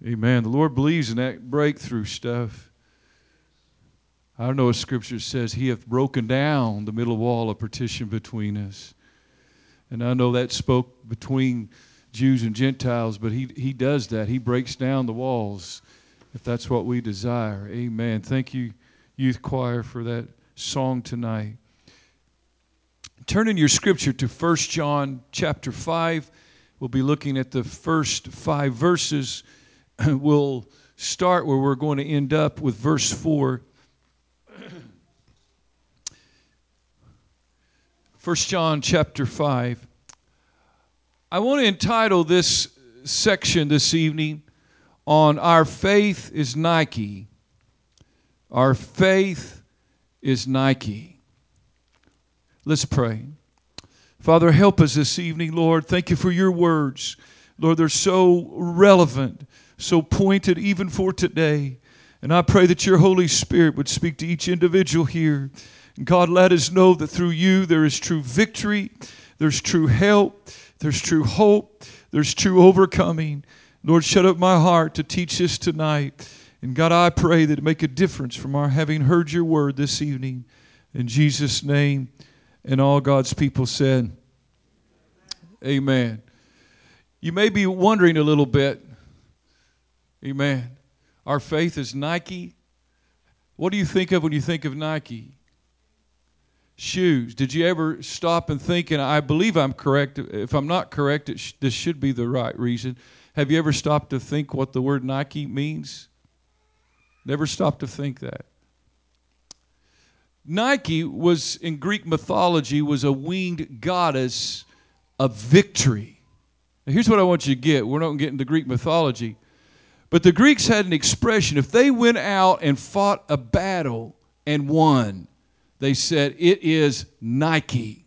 Amen. The Lord believes in that breakthrough stuff. I know what Scripture says. He hath broken down the middle wall of partition between us. And I know that spoke between Jews and Gentiles, but he does that. He breaks down the walls if that's what we desire. Amen. Thank you, youth choir, for that song tonight. Turn in your Scripture to 1 John chapter 5. We'll be looking at the first 5 verses. We'll start where we're going to end up with verse 4. 1 John chapter 5. I want to entitle this section this evening on Our Faith is Nike. Our faith is Nike. Let's pray. Father, help us this evening, Lord. Thank you for your words. Lord, they're so relevant, so pointed even for today. And I pray that your Holy Spirit would speak to each individual here. And God, let us know that through you there is true victory, there's true help, there's true hope, there's true overcoming. Lord, shut up my heart to teach this tonight. And God, I pray that it make a difference from our having heard your word this evening. In Jesus' name, and all God's people said, amen. You may be wondering a little bit, amen, our faith is Nike. What do you think of when you think of Nike? Shoes. Did you ever stop and think, and I believe I'm correct. If I'm not correct, this should be the right reason. Have you ever stopped to think what the word Nike means? Never stopped to think that. Nike was, in Greek mythology, was a winged goddess of victory. Now, here's what I want you to get. We're not going to get into Greek mythology. But the Greeks had an expression. If they went out and fought a battle and won, they said, it is Nike.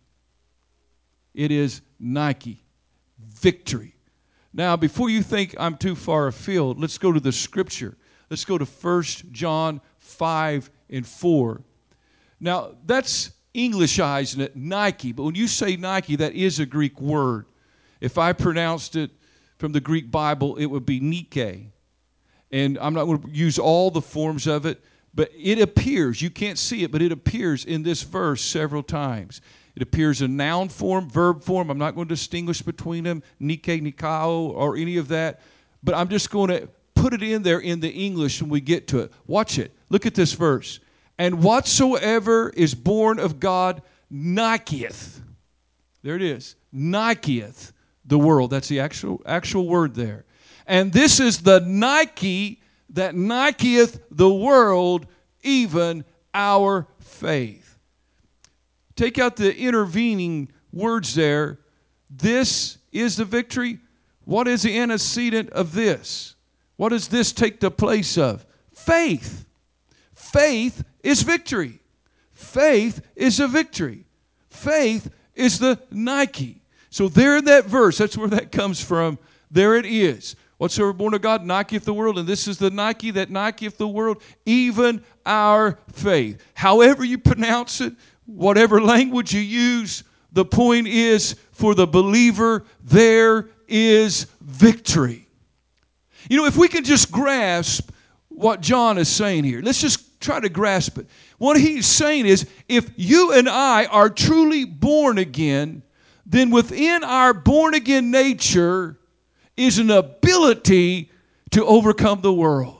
It is Nike. Victory. Now, before you think I'm too far afield, let's go to the Scripture. Let's go to 1 John 5 and 4. Now, that's Englishizing it, Nike. But when you say Nike, that is a Greek word. If I pronounced it from the Greek Bible, it would be Nike. And I'm not going to use all the forms of it, but it appears, you can't see it, but it appears in this verse several times. It appears in noun form, verb form. I'm not going to distinguish between them, Nike, Nikao, or any of that. But I'm just going to put it in there in the English when we get to it. Watch it. Look at this verse. And whatsoever is born of God Nikeeth. There it is. Nikeeth the world. That's the actual word there. And this is the Nike that Nikeeth the world, even our faith. Take out the intervening words there. This is the victory. What is the antecedent of this? What does this take the place of? Faith. Faith is victory. Faith is a victory. Faith is the Nike. So there in that verse, that's where that comes from. There it is. Whatsoever born of God, Nikeeth the world. And this is the Nike that Nikeeth the world, even our faith. However you pronounce it, whatever language you use, the point is, for the believer, there is victory. You know, if we can just grasp what John is saying here, let's just try to grasp it. What he's saying is, if you and I are truly born again, then within our born-again nature is an ability to overcome the world.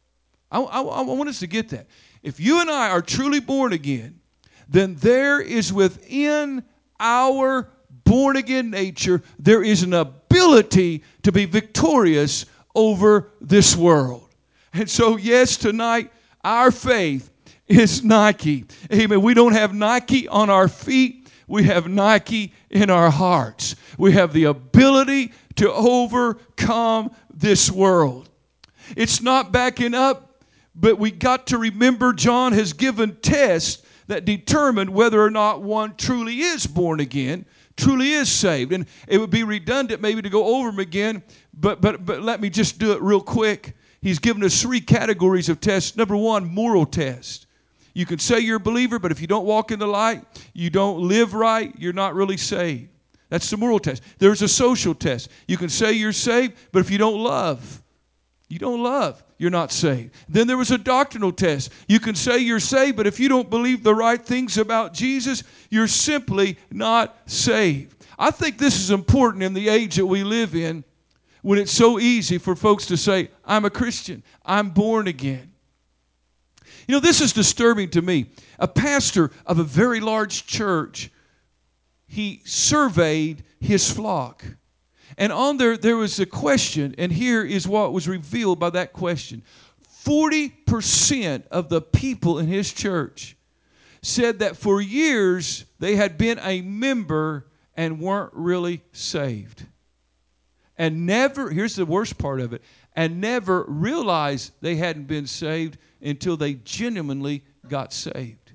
I want us to get that. If you and I are truly born again, then there is within our born-again nature, there is an ability to be victorious over this world. And so, yes, tonight, our faith is Nike. Amen. We don't have Nike on our feet. We have Nike in our hearts. We have the ability to overcome this world. It's not backing up, but we got to remember John has given tests that determine whether or not one truly is born again, truly is saved. And it would be redundant maybe to go over them again, but let me just do it real quick. He's given us 3 categories of tests. Number 1, moral test. You can say you're a believer, but if you don't walk in the light, you don't live right, you're not really saved. That's the moral test. There's a social test. You can say you're saved, but if you don't love, You don't love, you're not saved. Then there was a doctrinal test. You can say you're saved, but if you don't believe the right things about Jesus, you're simply not saved. I think this is important in the age that we live in, when it's so easy for folks to say, I'm a Christian, I'm born again. You know, this is disturbing to me. A pastor of a very large church, he surveyed his flock. And on there was a question, and here is what was revealed by that question. 40% of the people in his church said that for years they had been a member and weren't really saved. And never, here's the worst part of it, and never realized they hadn't been saved until they genuinely got saved.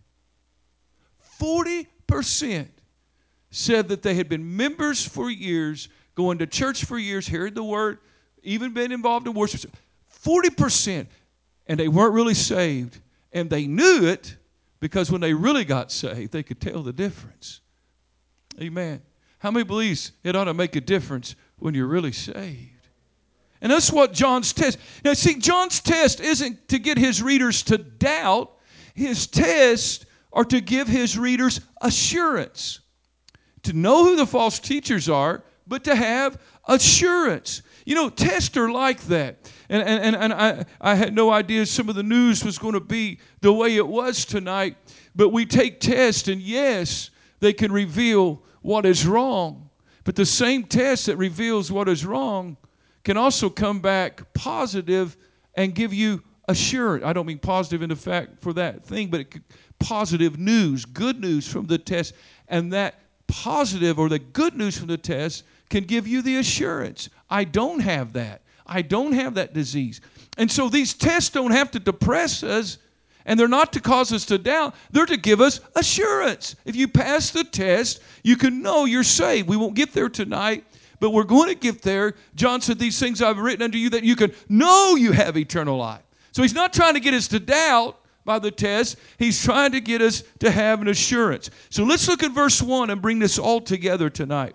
40% said that they had been members for years, going to church for years, hearing the word, even been involved in worship. 40%, and they weren't really saved. And they knew it because when they really got saved, they could tell the difference. Amen. How many believes it ought to make a difference when you're really saved? And that's what John's test. Now, see, John's test isn't to get his readers to doubt. His tests are to give his readers assurance. To know who the false teachers are, but to have assurance. You know, tests are like that. And I had no idea some of the news was going to be the way it was tonight. But we take tests, and yes, they can reveal what is wrong. But the same test that reveals what is wrong can also come back positive and give you assurance. I don't mean positive in the fact for that thing, but positive news, good news from the test. And that positive or the good news from the test can give you the assurance. I don't have that. I don't have that disease. And so these tests don't have to depress us, and they're not to cause us to doubt. They're to give us assurance. If you pass the test, you can know you're saved. We won't get there tonight, but we're going to get there. John said, these things I've written unto you that you can know you have eternal life. So he's not trying to get us to doubt by the test. He's trying to get us to have an assurance. So let's look at verse 1 and bring this all together tonight.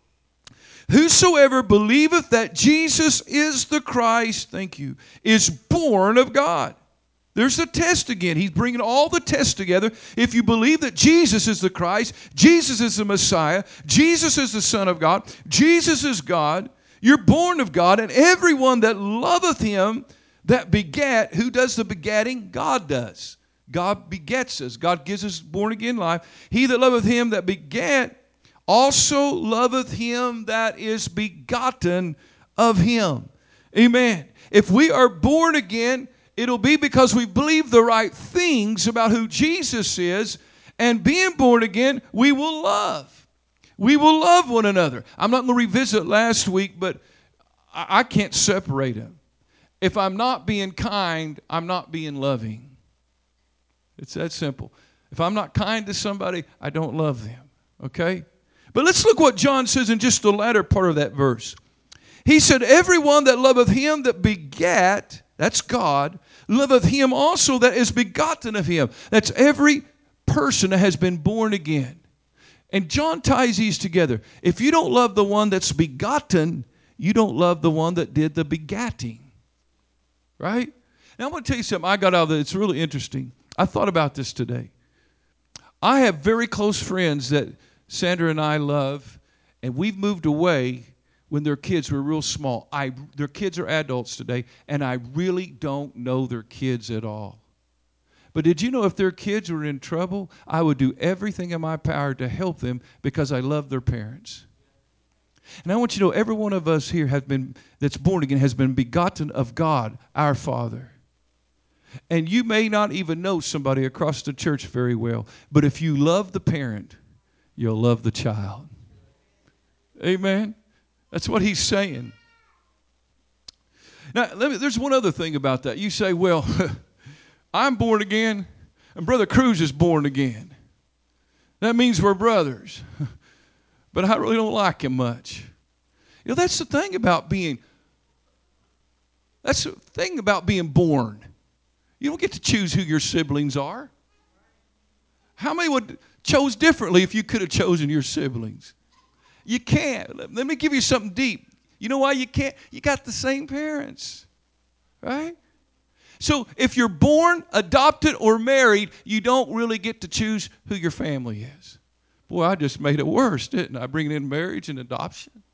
Whosoever believeth that Jesus is the Christ, thank you, is born of God. There's the test again. He's bringing all the tests together. If you believe that Jesus is the Christ, Jesus is the Messiah, Jesus is the Son of God, Jesus is God, you're born of God, and everyone that loveth him that begat, who does the begatting? God does. God begets us. God gives us born-again life. He that loveth him that begat also loveth him that is begotten of him. Amen. If we are born again, it'll be because we believe the right things about who Jesus is, and being born again, we will love. We will love one another. I'm not going to revisit last week, but I can't separate them. If I'm not being kind, I'm not being loving. It's that simple. If I'm not kind to somebody, I don't love them. Okay? But let's look what John says in just the latter part of that verse. He said, everyone that loveth him that begat, that's God, loveth him also that is begotten of him. That's every person that has been born again. And John ties these together. If you don't love the one that's begotten, you don't love the one that did the begatting. Right? Now I'm going to tell you something I got out of it. It's really interesting. I thought about this today. I have very close friends that Sandra and I love, and we've moved away when their kids were real small. Their kids are adults today, and I really don't know their kids at all. But did you know if their kids were in trouble, I would do everything in my power to help them because I love their parents. And I want you to know every one of us here that's born again has been begotten of God, our Father. And you may not even know somebody across the church very well, but if you love the parent, you'll love the child. Amen? That's what he's saying. Now, there's one other thing about that. You say, well, I'm born again, and Brother Cruz is born again. That means we're brothers. But I really don't like him much. You know, that's the thing about being born. You don't get to choose who your siblings are. How many would chose differently if you could have chosen your siblings? You can't. Let me give you something deep. You know why you can't? You got the same parents. Right? So if you're born, adopted, or married, you don't really get to choose who your family is. Boy, I just made it worse, didn't I? Bringing in marriage and adoption.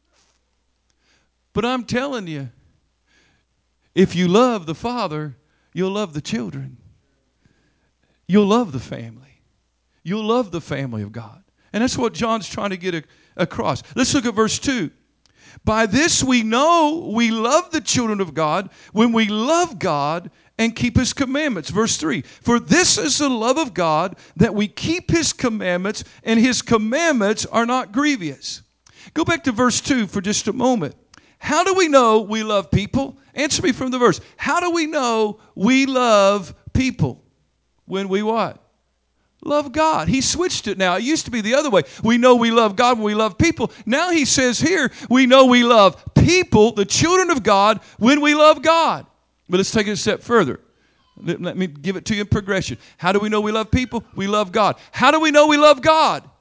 But I'm telling you, if you love the Father, you'll love the children. You'll love the family. You'll love the family of God. And that's what John's trying to get across. Let's look at verse 2. By this we know we love the children of God when we love God and keep His commandments. Verse 3. For this is the love of God, that we keep His commandments, and His commandments are not grievous. Go back to verse 2 for just a moment. How do we know we love people? Answer me from the verse. How do we know we love people? When we what? Love God. He switched it now. It used to be the other way. We know we love God when we love people. Now he says here, we know we love people, the children of God, when we love God. But let's take it a step further. Let me give it to you in progression. How do we know we love people? We love God. How do we know we love God?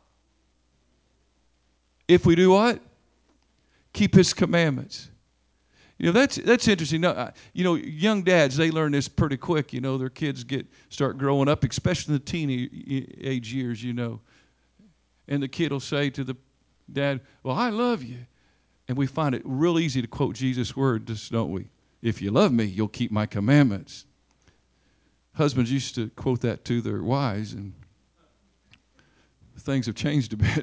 If we do what? Keep His commandments. You know, that's interesting. You know, young dads, they learn this pretty quick. You know, their kids start growing up, especially in the teenage years, you know. And the kid will say to the dad, well, I love you. And we find it real easy to quote Jesus' words, don't we? If you love me, you'll keep my commandments. Husbands used to quote that to their wives, and things have changed a bit.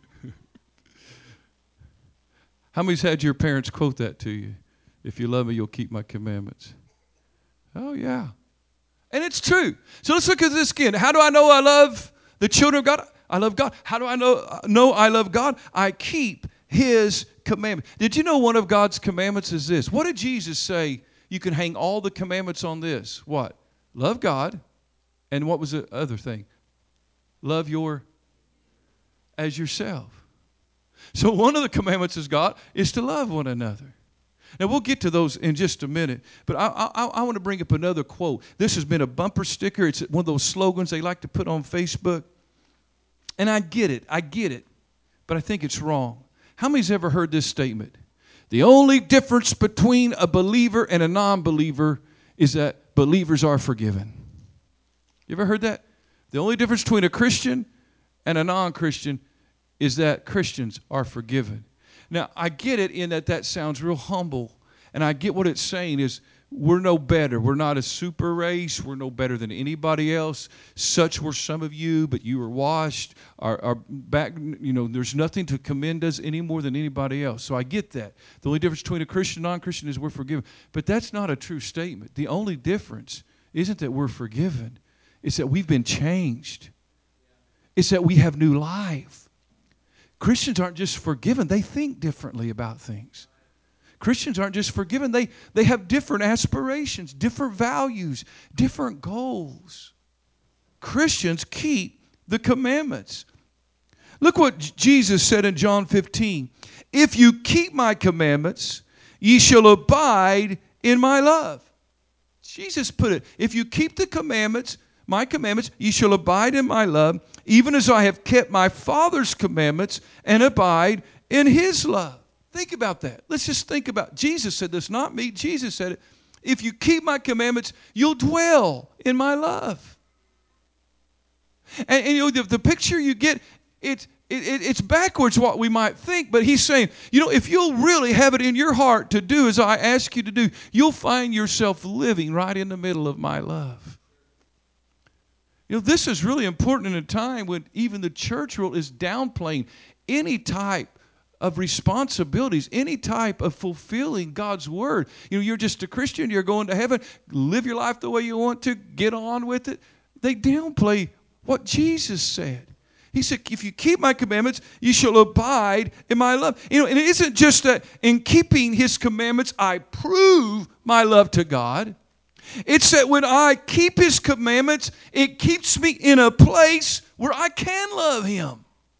How many's had your parents quote that to you? If you love me, you'll keep my commandments. Oh, yeah. And it's true. So let's look at this again. How do I know I love the children of God? I love God. How do I know I love God? I keep His commandments. Did you know one of God's commandments is this? What did Jesus say? You can hang all the commandments on this. What? Love God. And what was the other thing? Love as yourself. So one of the commandments is God is to love one another. Now, we'll get to those in just a minute, but I want to bring up another quote. This has been a bumper sticker. It's one of those slogans they like to put on Facebook. And I get it, but I think it's wrong. How many's ever heard this statement? The only difference between a believer and a non-believer is that believers are forgiven. You ever heard that? The only difference between a Christian and a non-Christian is that Christians are forgiven. Now, I get it in that sounds real humble, and I get what it's saying is we're no better. We're not a super race. We're no better than anybody else. Such were some of you, but you were washed. Our back, you know, there's nothing to commend us any more than anybody else. So I get that. The only difference between a Christian and non-Christian is we're forgiven. But that's not a true statement. The only difference isn't that we're forgiven. It's that we've been changed. It's that we have new life. Christians aren't just forgiven. They think differently about things. Christians aren't just forgiven. They have different aspirations, different values, different goals. Christians keep the commandments. Look what Jesus said in John 15. If you keep my commandments, ye shall abide in my love. Jesus put it, if you keep the commandments, my commandments, ye shall abide in my love, even as I have kept my Father's commandments and abide in His love. Think about that. Let's just think about, Jesus said this, not me. Jesus said it. If you keep my commandments, you'll dwell in my love. And you know, the picture you get, it's backwards what we might think, but He's saying, you know, if you'll really have it in your heart to do as I ask you to do, you'll find yourself living right in the middle of my love. You know, this is really important in a time when even the church world is downplaying any type of responsibilities, any type of fulfilling God's word. You know, you're just a Christian, you're going to heaven, live your life the way you want to, get on with it. They downplay what Jesus said. He said, if you keep my commandments, you shall abide in my love. You know, and it isn't just that in keeping His commandments, I prove my love to God. It's that when I keep His commandments, it keeps me in a place where I can love Him.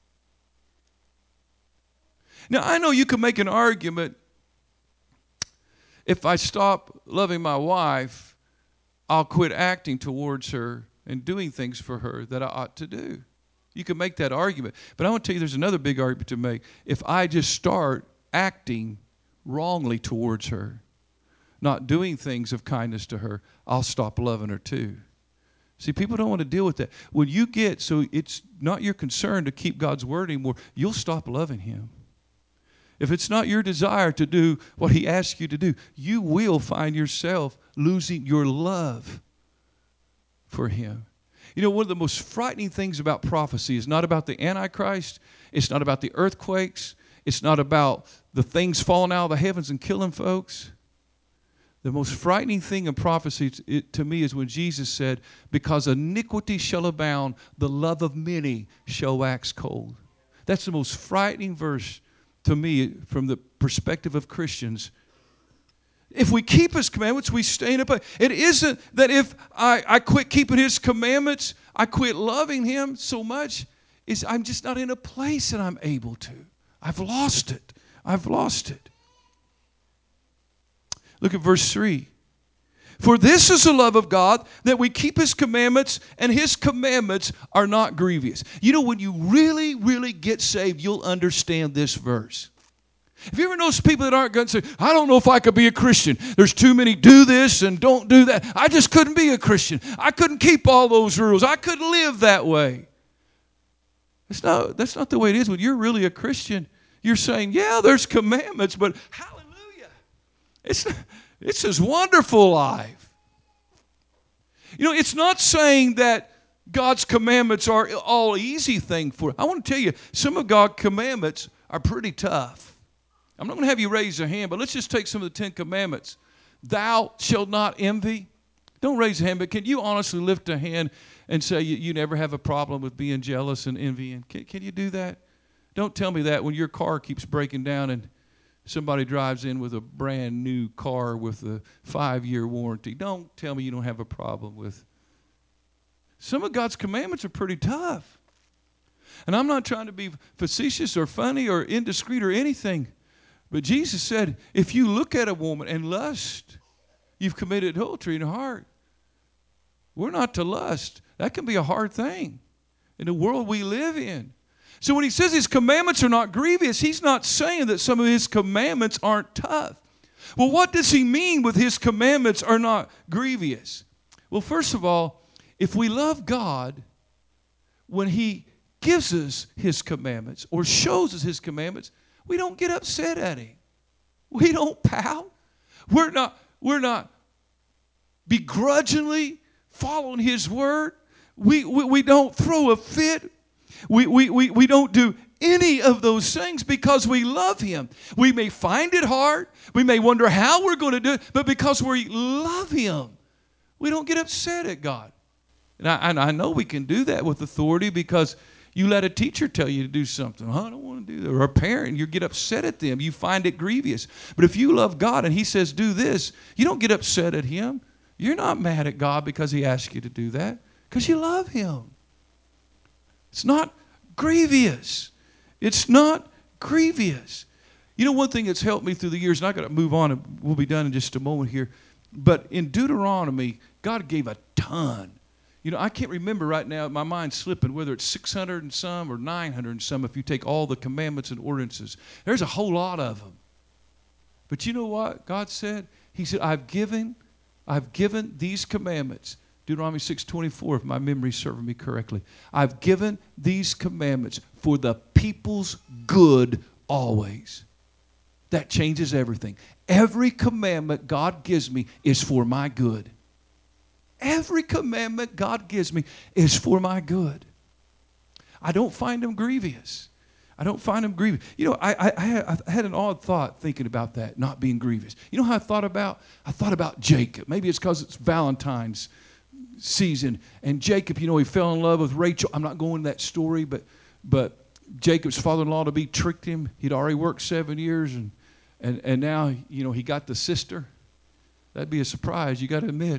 Now, I know you can make an argument, if I stop loving my wife, I'll quit acting towards her and doing things for her that I ought to do. You can make that argument. But I want to tell you there's another big argument to make. If I just start acting wrongly towards her, not doing things of kindness to her, I'll stop loving her too. See, people don't want to deal with that. When you get, so it's not your concern to keep God's word anymore, you'll stop loving him. If it's not your desire to do what he asks you to do, you will find yourself losing your love for him. You know, one of the most frightening things about prophecy is not about the Antichrist. It's not about the earthquakes. It's not about the things falling out of the heavens and killing folks. The most frightening thing in prophecy to me is when Jesus said, because iniquity shall abound, the love of many shall wax cold. That's the most frightening verse to me from the perspective of Christians. If we keep his commandments, we stay in a place. It isn't that if I quit keeping his commandments, I quit loving him so much. I'm just not in a place that I'm able to. I've lost it. I've lost it. Look at verse 3. For this is the love of God, that we keep his commandments, and his commandments are not grievous. You know, when you really, really get saved, you'll understand this verse. Have you ever noticed people that aren't going to say, I don't know if I could be a Christian. There's too many do this and don't do that. I just couldn't be a Christian. I couldn't keep all those rules. I couldn't live that way. That's not the way it is. When you're really a Christian, you're saying, yeah, there's commandments, but hallelujah. It's this wonderful life. You know, it's not saying that God's commandments are all easy thing for. I want to tell you, some of God's commandments are pretty tough. I'm not going to have you raise your hand, but let's just take some of the 10 commandments. Thou shalt not envy. Don't raise your hand, but can you honestly lift a hand and say you never have a problem with being jealous and envying? Can you do that? Don't tell me that when your car keeps breaking down and somebody drives in with a brand new car with a 5-year warranty. Don't tell me you don't have a problem with. Some of God's commandments are pretty tough. And I'm not trying to be facetious or funny or indiscreet or anything. But Jesus said, if you look at a woman and lust, you've committed adultery in your heart. We're not to lust. That can be a hard thing in the world we live in. So when he says his commandments are not grievous, he's not saying that some of his commandments aren't tough. Well, what does he mean with his commandments are not grievous? Well, first of all, if we love God, when he gives us his commandments or shows us his commandments, we don't get upset at him. We don't pout. We're not begrudgingly following his word. We don't throw a fit. We don't do any of those things because we love him. We may find it hard. We may wonder how we're going to do it, but because we love him, we don't get upset at God. And I know we can do that with authority because you let a teacher tell you to do something. I don't want to do that. Or a parent, you get upset at them. You find it grievous. But if you love God and he says do this, you don't get upset at him. You're not mad at God because he asked you to do that because you love him. It's not grievous. It's not grievous. You know, one thing that's helped me through the years, and I've got to move on, and we'll be done in just a moment here, but in Deuteronomy, God gave a ton. You know, I can't remember right now, my mind's slipping, whether it's 600 and some or 900 and some if you take all the commandments and ordinances. There's a whole lot of them. But you know what God said? He said, I've given these commandments. Deuteronomy 6:24, if my memory's serving me correctly. I've given these commandments for the people's good always. That changes everything. Every commandment God gives me is for my good. Every commandment God gives me is for my good. I don't find them grievous. I don't find them grievous. You know, I had an odd thought thinking about that, not being grievous. You know how I thought about Jacob. Maybe it's because it's Valentine's season. And Jacob, you know, he fell in love with Rachel. I'm not going to that story, but Jacob's father-in-law to be tricked him. He'd already worked 7 years, and now, you know, he got the sister. That'd be a surprise, you got to admit.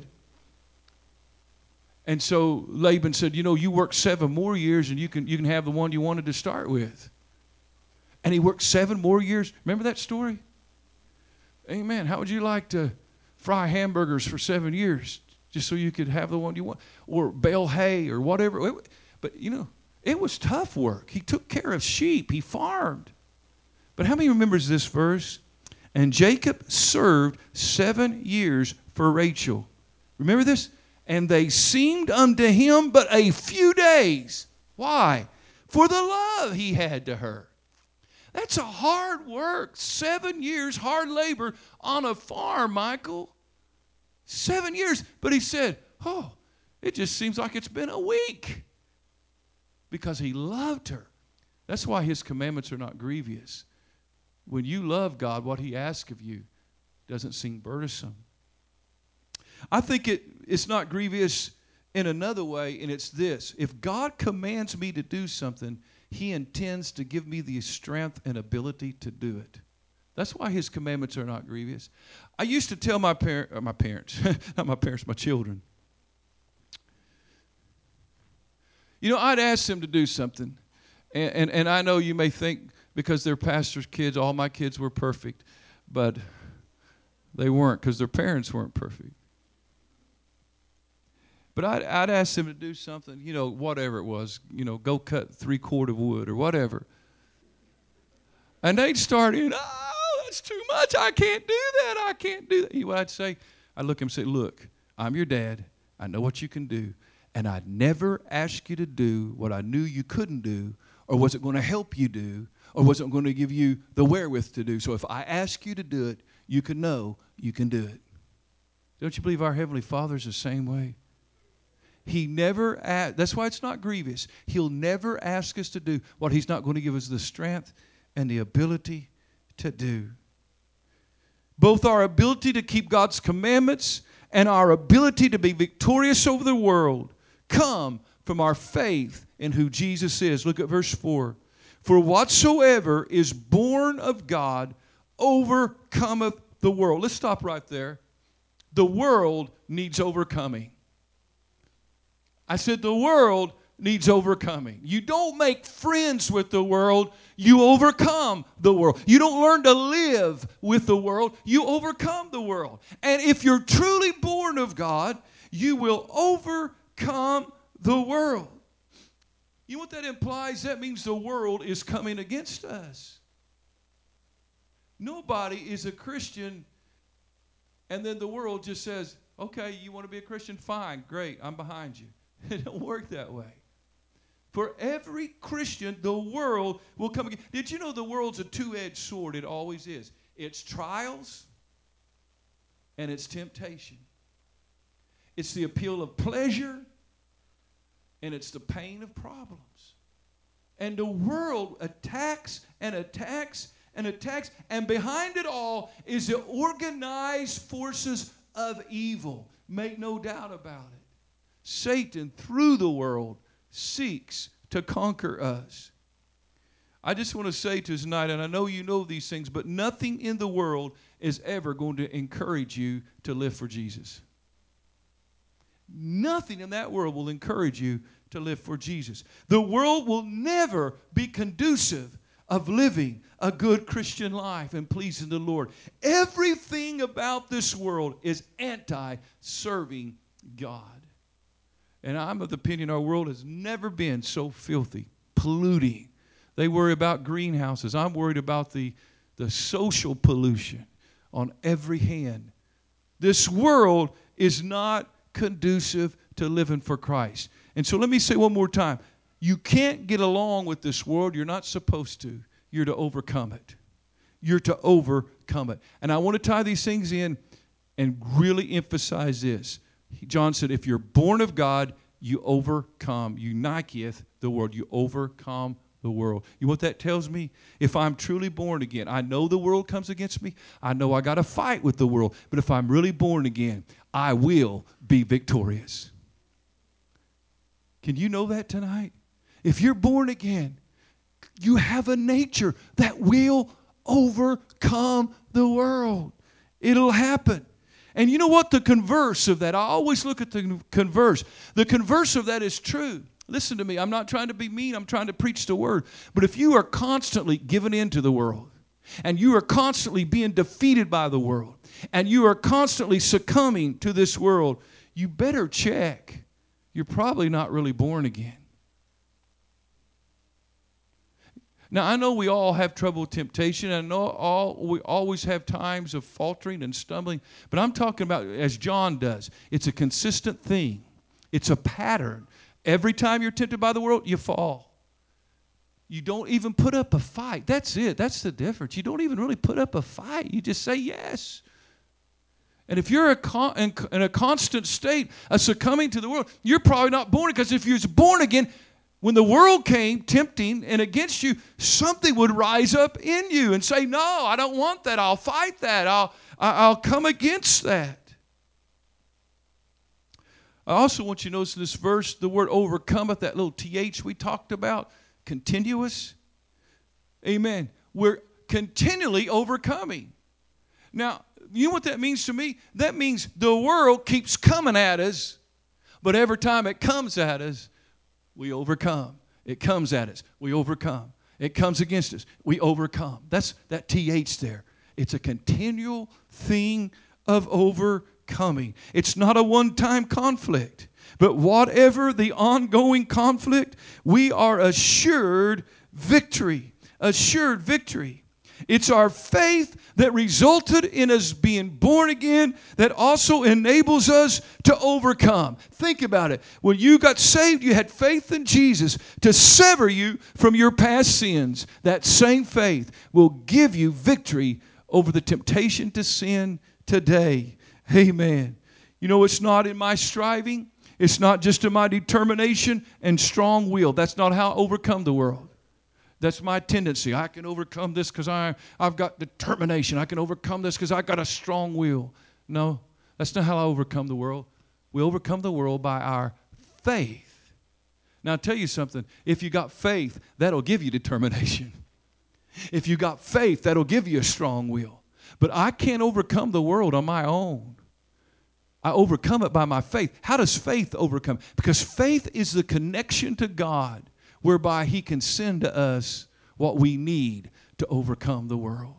And so Laban said, you know, you work 7 more years and you can have the one you wanted to start with. And he worked 7 more years. Remember that story? Amen. How would you like to fry hamburgers for 7 years just so you could have the one you want? Or bale hay or whatever. But, you know, it was tough work. He took care of sheep. He farmed. But how many remembers this verse? And Jacob served 7 years for Rachel. Remember this? And they seemed unto him but a few days. Why? For the love he had to her. That's a hard work. 7 years, hard labor on a farm, Michael. 7 years. But he said, oh, it just seems like it's been a week. Because he loved her. That's why his commandments are not grievous. When you love God, what he asks of you doesn't seem burdensome. I think it's not grievous in another way, and it's this. If God commands me to do something, he intends to give me the strength and ability to do it. That's why his commandments are not grievous. I used to tell my parents, not my parents, my children. You know, I'd ask them to do something, and I know you may think, because they're pastors' kids, all my kids were perfect. But they weren't, because their parents weren't perfect. But I'd ask them to do something, you know, whatever it was. You know, go cut 3 cord of wood or whatever. And they'd start in, oh, that's too much. I can't do that. I can't do that. You know what I'd say? I'd look at them and say, look, I'm your dad. I know what you can do. And I'd never ask you to do what I knew you couldn't do, or wasn't going to help you do, or wasn't going to give you the wherewith to do. So if I ask you to do it, you can know you can do it. Don't you believe our Heavenly Father's the same way? He never asks. That's why it's not grievous. He'll never ask us to do what he's not going to give us the strength and the ability to do. Both our ability to keep God's commandments and our ability to be victorious over the world come from our faith in who Jesus is. Look at verse 4. For whatsoever is born of God overcometh the world. Let's stop right there. The world needs overcoming. I said the world needs overcoming. You don't make friends with the world. You overcome the world. You don't learn to live with the world. You overcome the world. And if you're truly born of God, you will overcome the world. You know what that implies? That means the world is coming against us. Nobody is a Christian and then the world just says, okay, you want to be a Christian? Fine, great, I'm behind you. It don't work that way. For every Christian, the world will come again. Did you know the world's a two-edged sword? It always is. It's trials and it's temptation. It's the appeal of pleasure and it's the pain of problems. And the world attacks and attacks and attacks. And behind it all is the organized forces of evil. Make no doubt about it. Satan, through the world, seeks to conquer us. I just want to say to you tonight, and I know you know these things, but nothing in the world is ever going to encourage you to live for Jesus. Nothing in that world will encourage you to live for Jesus. The world will never be conducive of living a good Christian life and pleasing the Lord. Everything about this world is anti-serving God. And I'm of the opinion our world has never been so filthy, polluting. They worry about greenhouses. I'm worried about the social pollution on every hand. This world is not conducive to living for Christ. And so let me say one more time. You can't get along with this world. You're not supposed to. You're to overcome it. You're to overcome it. And I want to tie these things in and really emphasize this. John said, if you're born of God, you overcome. You Niketh the world. You overcome the world. You know what that tells me? If I'm truly born again, I know the world comes against me. I know I got to fight with the world. But if I'm really born again, I will be victorious. Can you know that tonight? If you're born again, you have a nature that will overcome the world. It'll happen. And you know what? The converse of that, I always look at the converse. The converse of that is true. Listen to me. I'm not trying to be mean. I'm trying to preach the word. But if you are constantly giving in to the world, and you are constantly being defeated by the world, and you are constantly succumbing to this world, you better check. You're probably not really born again. Now, I know we all have trouble with temptation. I know we always have times of faltering and stumbling. But I'm talking about, as John does, it's a consistent thing. It's a pattern. Every time you're tempted by the world, you fall. You don't even put up a fight. That's it. That's the difference. You don't even really put up a fight. You just say yes. And if you're in a constant state of succumbing to the world, you're probably not born, because if you was born again, when the world came tempting and against you, something would rise up in you and say, no, I don't want that. I'll fight that. I'll come against that. I also want you to notice in this verse, the word overcometh, that little TH we talked about, continuous. Amen. We're continually overcoming. Now, you know what that means to me? That means the world keeps coming at us, but every time it comes at us, we overcome. It comes at us, we overcome. It comes against us, we overcome. That's that TH there. It's a continual thing of overcoming. It's not a one-time conflict, but whatever the ongoing conflict, we are assured victory. Assured victory. It's our faith that resulted in us being born again that also enables us to overcome. Think about it. When you got saved, you had faith in Jesus to sever you from your past sins. That same faith will give you victory over the temptation to sin today. Amen. You know, it's not in my striving. It's not just in my determination and strong will. That's not how I overcome the world. That's my tendency. I can overcome this because I've got determination. I can overcome this because I've got a strong will. No, that's not how I overcome the world. We overcome the world by our faith. Now, I'll tell you something. If you got faith, that'll give you determination. If you got faith, that'll give you a strong will. But I can't overcome the world on my own. I overcome it by my faith. How does faith overcome? Because faith is the connection to God, whereby He can send to us what we need to overcome the world.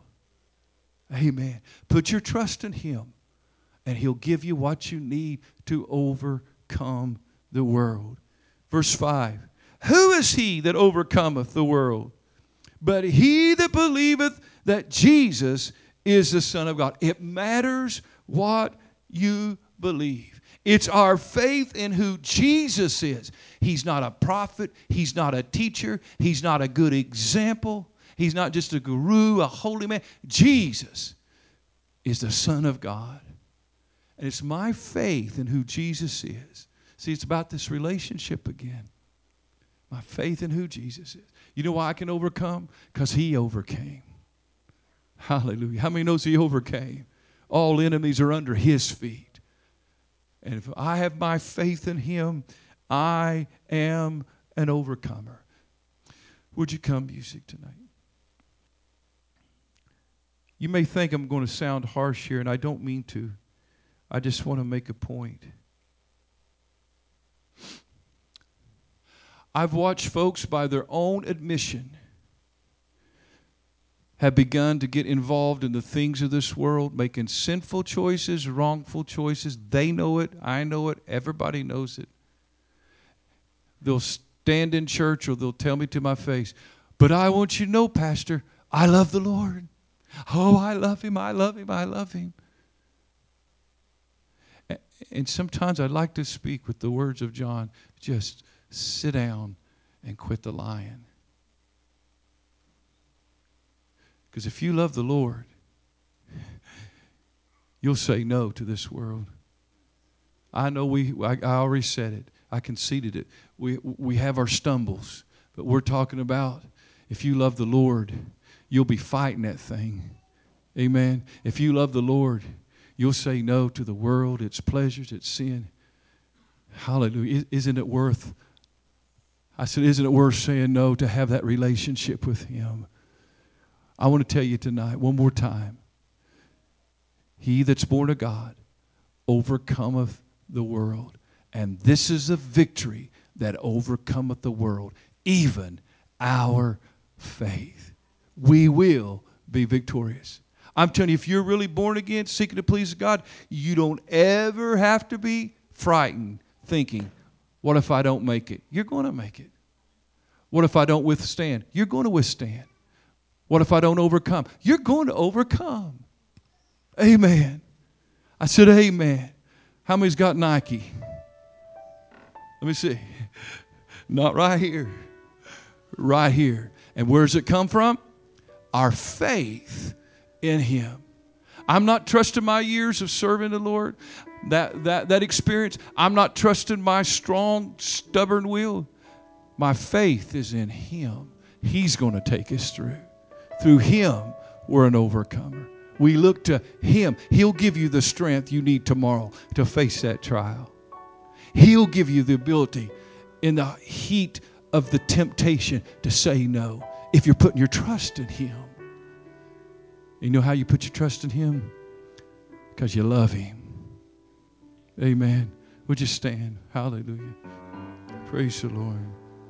Amen. Put your trust in Him, and He'll give you what you need to overcome the world. Verse 5. Who is he that overcometh the world? But he that believeth that Jesus is the Son of God. It matters what you believe. It's our faith in who Jesus is. He's not a prophet. He's not a teacher. He's not a good example. He's not just a guru, a holy man. Jesus is the Son of God. And it's my faith in who Jesus is. See, it's about this relationship again. My faith in who Jesus is. You know why I can overcome? Because He overcame. Hallelujah. How many knows He overcame? All enemies are under His feet. And if I have my faith in Him, I am an overcomer. Would you come, music, tonight? You may think I'm going to sound harsh here, and I don't mean to. I just want to make a point. I've watched folks, by their own admission, have begun to get involved in the things of this world, making sinful choices, wrongful choices. They know it. I know it. Everybody knows it. They'll stand in church or they'll tell me to my face, but I want you to know, Pastor, I love the Lord. Oh, I love Him. I love Him. I love Him. And sometimes I like to speak with the words of John, just sit down and quit the lying. Because if you love the Lord, you'll say no to this world. I know I already said it. I conceded it. We have our stumbles. But we're talking about if you love the Lord, you'll be fighting that thing. Amen. If you love the Lord, you'll say no to the world, its pleasures, its sin. Hallelujah. Isn't it worth, I said, isn't it worth saying no to have that relationship with Him? I want to tell you tonight, one more time. He that's born of God overcometh the world. And this is the victory that overcometh the world, even our faith. We will be victorious. I'm telling you, if you're really born again, seeking to please God, you don't ever have to be frightened, thinking, what if I don't make it? You're going to make it. What if I don't withstand? You're going to withstand. What if I don't overcome? You're going to overcome. Amen. I said, amen. How many's got Nike? Let me see. Not right here. Right here. And where does it come from? Our faith in Him. I'm not trusting my years of serving the Lord, that experience. I'm not trusting my strong, stubborn will. My faith is in Him. He's going to take us through. Through Him, we're an overcomer. We look to Him. He'll give you the strength you need tomorrow to face that trial. He'll give you the ability in the heat of the temptation to say no if you're putting your trust in Him. You know how you put your trust in Him? Because you love Him. Amen. Would you stand? Hallelujah. Praise the Lord.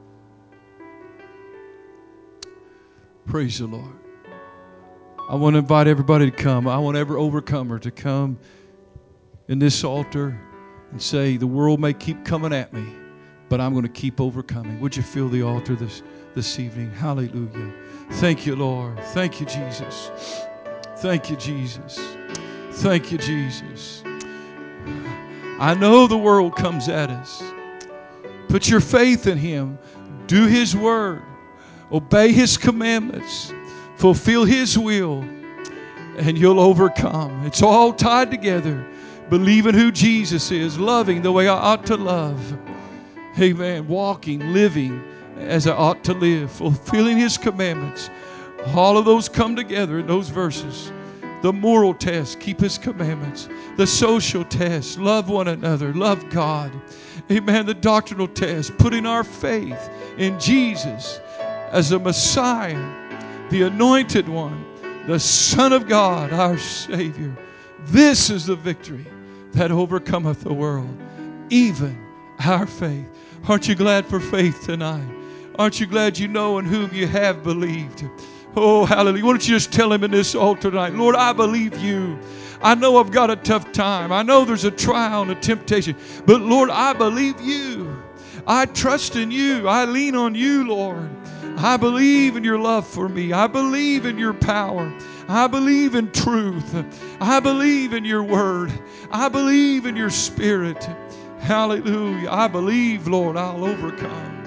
Praise the Lord. I want to invite everybody to come. I want every overcomer to come in this altar and say, the world may keep coming at me, but I'm going to keep overcoming. Would you feel the altar this evening? Hallelujah. Thank you, Lord. Thank you, Jesus. Thank you, Jesus. Thank you, Jesus. I know the world comes at us. Put your faith in Him. Do His word. Obey His commandments. Fulfill His will. And you'll overcome. It's all tied together. Believing who Jesus is. Loving the way I ought to love. Amen. Walking, living as I ought to live. Fulfilling His commandments. All of those come together in those verses. The moral test, keep His commandments. The social test, love one another, love God. Amen. The doctrinal test, putting our faith in Jesus as the Messiah, the Anointed One, the Son of God, our Savior. This is the victory that overcometh the world, even our faith. Aren't you glad for faith tonight? Aren't you glad you know in whom you have believed? Oh, hallelujah. Why don't you just tell Him in this altar tonight, Lord, I believe You. I know I've got a tough time. I know there's a trial and a temptation. But, Lord, I believe You. I trust in You. I lean on You, Lord. I believe in Your love for me. I believe in Your power. I believe in truth. I believe in Your word. I believe in Your Spirit. Hallelujah. I believe, Lord, I'll overcome.